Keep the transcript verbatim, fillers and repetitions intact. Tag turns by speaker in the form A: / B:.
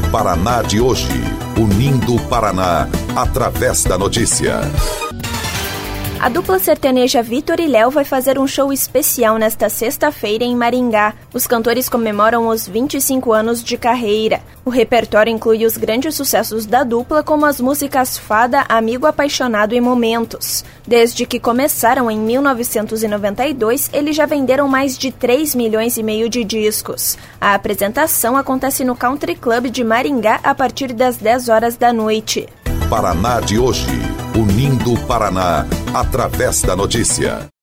A: Paraná de hoje, unindo o Paraná através da notícia.
B: A dupla sertaneja Vitor e Léo vai fazer um show especial nesta sexta-feira em Maringá. Os cantores comemoram os vinte e cinco anos de carreira. O repertório inclui os grandes sucessos da dupla, como as músicas Fada, Amigo Apaixonado e Momentos. Desde que começaram em mil novecentos e noventa e dois, eles já venderam mais de três milhões e meio de discos. A apresentação acontece no Country Club de Maringá a partir das dez horas da noite.
A: Paraná de hoje, unindo o Paraná através da notícia.